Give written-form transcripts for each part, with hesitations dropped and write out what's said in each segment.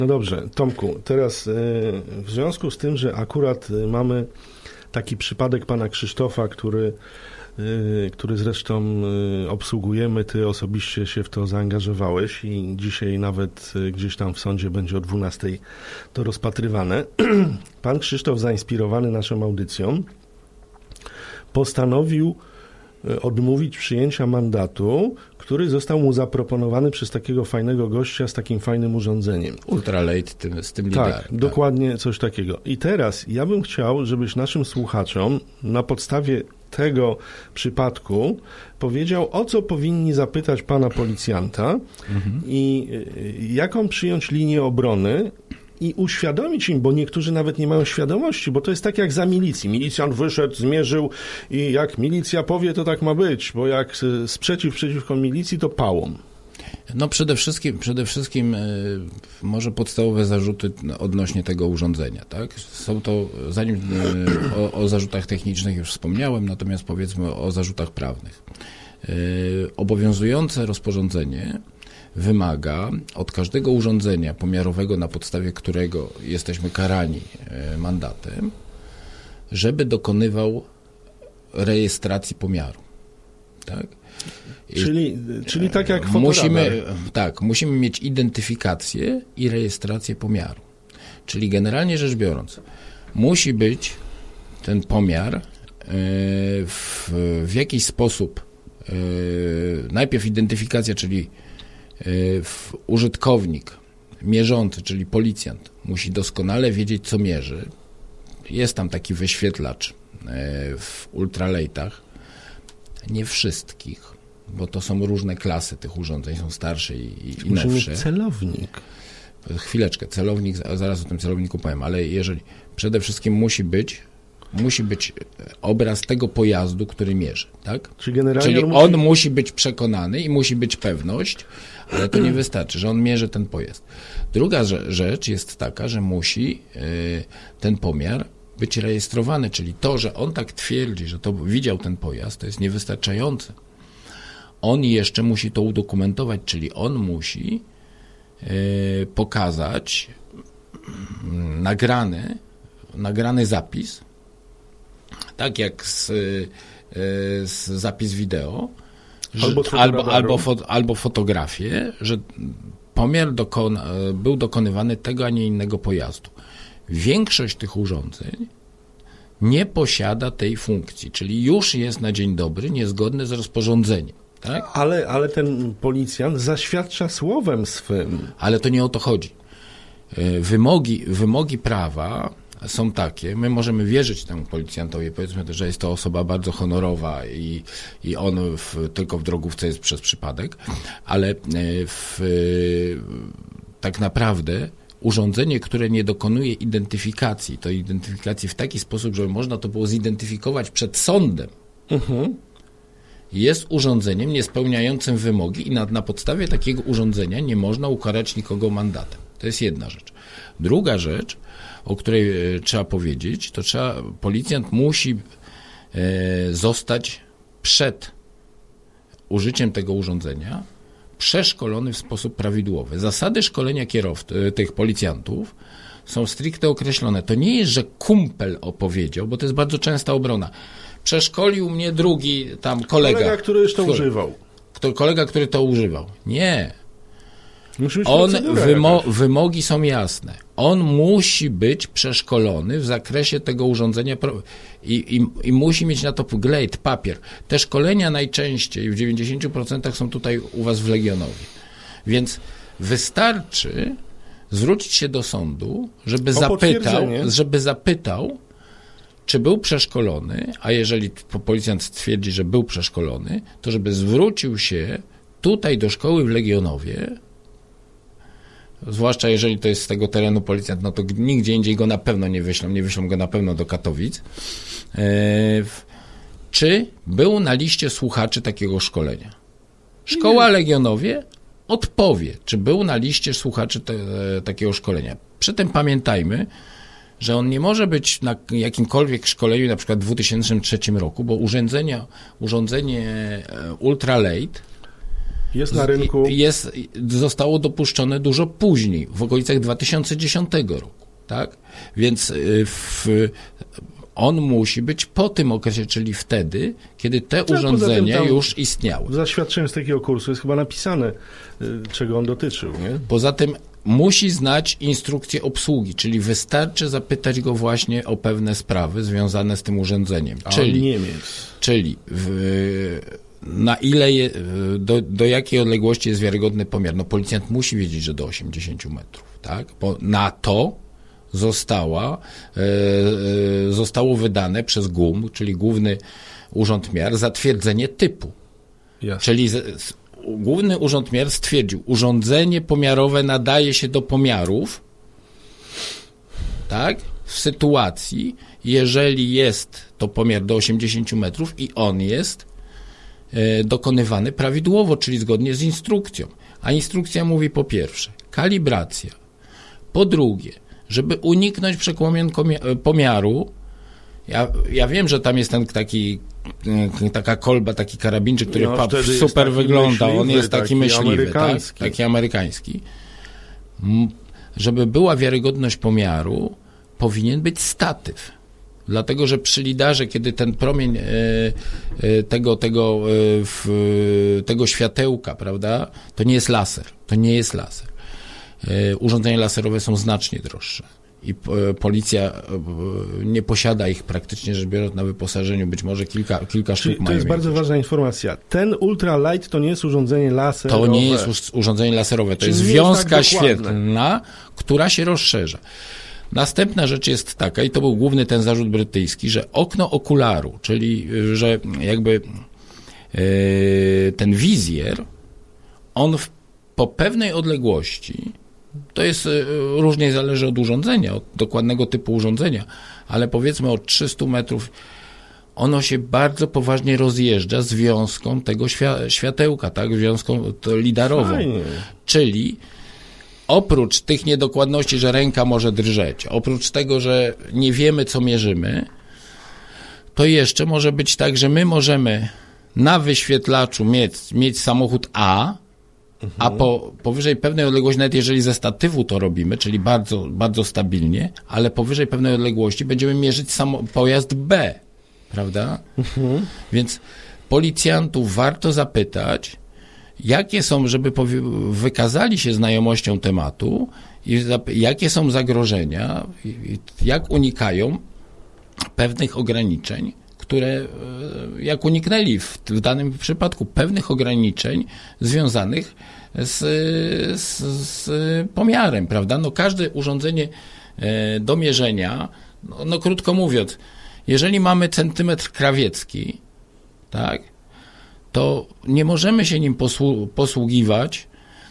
No dobrze, Tomku, teraz w związku z tym, że akurat mamy taki przypadek pana Krzysztofa, który zresztą obsługujemy, ty osobiście się w to zaangażowałeś i dzisiaj nawet gdzieś tam w sądzie będzie o 12:00 to rozpatrywane. Pan Krzysztof, zainspirowany naszą audycją, postanowił odmówić przyjęcia mandatu, który został mu zaproponowany przez takiego fajnego gościa z takim fajnym urządzeniem. Ultralight z tym liderem. Tak, dokładnie coś takiego. I teraz ja bym chciał, żebyś naszym słuchaczom na podstawie tego przypadku powiedział, o co powinni zapytać pana policjanta i jaką przyjąć linię obrony i uświadomić im, bo niektórzy nawet nie mają świadomości, bo to jest tak jak za milicji. Milicjant wyszedł, zmierzył i jak milicja powie, to tak ma być, bo jak sprzeciw przeciwko milicji, to pałą. No przede wszystkim może podstawowe zarzuty odnośnie tego urządzenia, tak? Są to, zanim o zarzutach technicznych już wspomniałem, natomiast powiedzmy o zarzutach prawnych. Obowiązujące rozporządzenie wymaga od każdego urządzenia pomiarowego, na podstawie którego jesteśmy karani mandatem, żeby dokonywał rejestracji pomiaru, tak? Czyli tak jak fotoradar. Musimy mieć identyfikację i rejestrację pomiaru. Czyli generalnie rzecz biorąc, musi być ten pomiar w jakiś sposób, najpierw identyfikacja, czyli użytkownik mierzący, czyli policjant, musi doskonale wiedzieć, co mierzy. Jest tam taki wyświetlacz w ultralightach, nie wszystkich, bo to są różne klasy tych urządzeń, są starsze i nowsze. Celownik. Chwileczkę, celownik, zaraz o tym celowniku powiem, ale jeżeli przede wszystkim musi być obraz tego pojazdu, który mierzy, tak? Czyli on musi być przekonany i musi być pewność, ale to nie wystarczy, że on mierzy ten pojazd. Druga rzecz jest taka, że musi ten pomiar być rejestrowany, czyli to, że on tak twierdzi, że to widział ten pojazd, to jest niewystarczające. On jeszcze musi to udokumentować, czyli on musi pokazać nagrany zapis, tak jak zapis wideo, albo fotografię, że pomiar był dokonywany tego, a nie innego pojazdu. Większość tych urządzeń nie posiada tej funkcji, czyli już jest na dzień dobry niezgodny z rozporządzeniem. Tak? Ale ten policjant zaświadcza słowem swym. Ale to nie o to chodzi. Wymogi prawa są takie, my możemy wierzyć temu policjantowi, powiedzmy, że jest to osoba bardzo honorowa i on tylko w drogówce jest przez przypadek, ale tak naprawdę urządzenie, które nie dokonuje identyfikacji, to identyfikacji w taki sposób, żeby można to było zidentyfikować przed sądem, jest urządzeniem niespełniającym wymogi i na podstawie takiego urządzenia nie można ukarać nikogo mandatem. To jest jedna rzecz. Druga rzecz, o której trzeba powiedzieć, to policjant musi zostać przed użyciem tego urządzenia przeszkolony w sposób prawidłowy. Zasady szkolenia tych policjantów są stricte określone. To nie jest, że kumpel opowiedział, bo to jest bardzo częsta obrona. Przeszkolił mnie drugi tam kolega. Kolega, który to używał. Nie. Wymogi są jasne. On musi być przeszkolony w zakresie tego urządzenia i musi mieć na to glejt, papier. Te szkolenia najczęściej w 90% są tutaj u was w Legionowie. Więc wystarczy zwrócić się do sądu, żeby zapytał, czy był przeszkolony, a jeżeli policjant stwierdzi, że był przeszkolony, to żeby zwrócił się tutaj do szkoły w Legionowie, zwłaszcza jeżeli to jest z tego terenu policjant, no to nigdzie indziej go na pewno nie wyślą go na pewno do Katowic, czy był na liście słuchaczy takiego szkolenia. Szkoła Legionowie odpowie, czy był na liście słuchaczy takiego szkolenia. Przy tym pamiętajmy, że on nie może być na jakimkolwiek szkoleniu, na przykład w 2003 roku, bo urządzenie ultralight Jest na rynku. Zostało dopuszczone dużo później, w okolicach 2010 roku, tak? Więc on musi być po tym okresie, czyli wtedy, kiedy te urządzenia już istniały. W zaświadczeniu z takiego kursu jest chyba napisane, czego on dotyczył, nie? Poza tym musi znać instrukcję obsługi, czyli wystarczy zapytać go właśnie o pewne sprawy związane z tym urządzeniem. Czyli na ile do jakiej odległości jest wiarygodny pomiar. No policjant musi wiedzieć, że do 80 metrów, tak? Bo na to zostało wydane przez GUM, czyli Główny Urząd Miar, zatwierdzenie typu. Jasne. Czyli Główny Urząd Miar stwierdził, urządzenie pomiarowe nadaje się do pomiarów, tak? W sytuacji, jeżeli jest to pomiar do 80 metrów i on jest dokonywany prawidłowo, czyli zgodnie z instrukcją. A instrukcja mówi po pierwsze, kalibracja. Po drugie, żeby uniknąć przekłamień pomiaru, ja wiem, że tam jest ten taka kolba, taki karabinczyk, który super wygląda. On jest taki myśliwy, tak? Taki amerykański. Żeby była wiarygodność pomiaru, powinien być statyw. Dlatego, że przy lidarze, kiedy ten promień tego światełka, prawda, to nie jest laser. Urządzenia laserowe są znacznie droższe i policja nie posiada ich praktycznie rzecz biorąc na wyposażeniu, być może kilka sztuk mają. To jest bardzo ważna informacja. Ten ultralight to nie jest urządzenie laserowe. To nie jest urządzenie laserowe, to jest wiązka świetlna, która się rozszerza. Następna rzecz jest taka, i to był główny ten zarzut brytyjski, że okno okularu, czyli że jakby ten wizjer, on po pewnej odległości, to jest różnie zależy od urządzenia, od dokładnego typu urządzenia, ale powiedzmy od 300 metrów ono się bardzo poważnie rozjeżdża z wiązką tego światełka, tak, wiązką lidarową. Fajnie. Czyli oprócz tych niedokładności, że ręka może drżeć, oprócz tego, że nie wiemy, co mierzymy, to jeszcze może być tak, że my możemy na wyświetlaczu mieć samochód A, a powyżej pewnej odległości, nawet jeżeli ze statywu to robimy, czyli bardzo, bardzo stabilnie, ale powyżej pewnej odległości będziemy mierzyć pojazd B, prawda? Więc policjantów warto zapytać, jakie są, żeby wykazali się znajomością tematu i jakie są zagrożenia, jak unikają pewnych ograniczeń, które, jak uniknęli w danym przypadku pewnych ograniczeń związanych z pomiarem, prawda? No każde urządzenie do mierzenia, no krótko mówiąc, jeżeli mamy centymetr krawiecki, tak, to nie możemy się nim posługiwać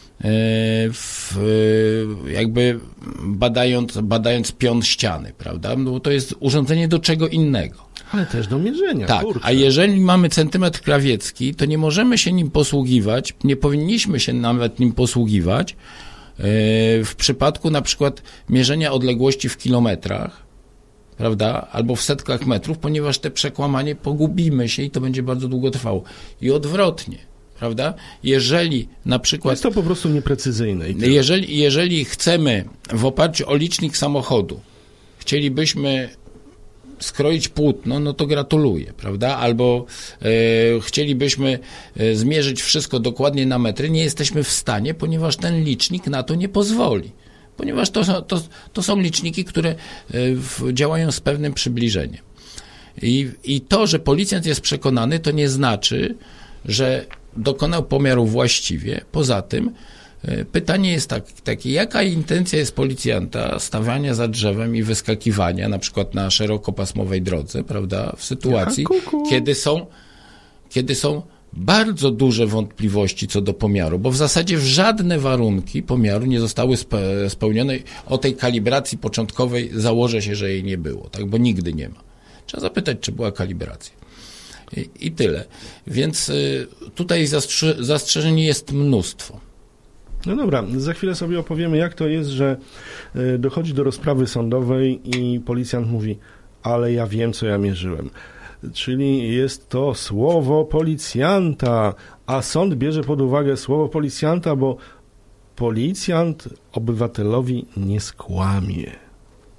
jakby badając pion ściany, prawda? No bo to jest urządzenie do czego innego. Ale też do mierzenia. Tak, kurczę. A jeżeli mamy centymetr krawiecki, to nie możemy się nim posługiwać, nie powinniśmy się nawet nim posługiwać w przypadku na przykład mierzenia odległości w kilometrach, prawda, albo w setkach metrów, ponieważ te przekłamanie pogubimy się i to będzie bardzo długo trwało. I odwrotnie, prawda? Jeżeli na przykład... Jest to po prostu nieprecyzyjne. Jeżeli chcemy w oparciu o licznik samochodu, chcielibyśmy skroić płótno, no to gratuluję, prawda? Albo chcielibyśmy zmierzyć wszystko dokładnie na metry, nie jesteśmy w stanie, ponieważ ten licznik na to nie pozwoli. Ponieważ to są liczniki, które działają z pewnym przybliżeniem. I to, że policjant jest przekonany, to nie znaczy, że dokonał pomiaru właściwie. Poza tym pytanie jest takie, jaka intencja jest policjanta stawania za drzewem i wyskakiwania, na przykład na szerokopasmowej drodze, prawda, w sytuacji, kiedy są bardzo duże wątpliwości co do pomiaru, bo w zasadzie żadne warunki pomiaru nie zostały spełnione. O tej kalibracji początkowej założę się, że jej nie było, tak, bo nigdy nie ma. Trzeba zapytać, czy była kalibracja. I tyle. Więc tutaj zastrzeżeń jest mnóstwo. No dobra, za chwilę sobie opowiemy, jak to jest, że dochodzi do rozprawy sądowej i policjant mówi, ale ja wiem, co ja mierzyłem. Czyli jest to słowo policjanta, A sąd bierze pod uwagę słowo policjanta, bo policjant obywatelowi nie skłamie.